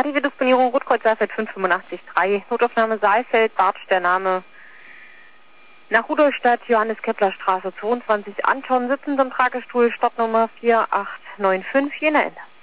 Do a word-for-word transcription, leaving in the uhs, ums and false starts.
Operative Disponierung Rotkreuz Saalfeld fünf fünfundachtzig drei. Notaufnahme Saalfeld, Bartsch der Name. Nach Rudolstadt, Johannes Kepler Straße zweiundzwanzig, Anton, sitzend im Tragestuhl, Startnummer vier acht neun fünf, Jena Ende.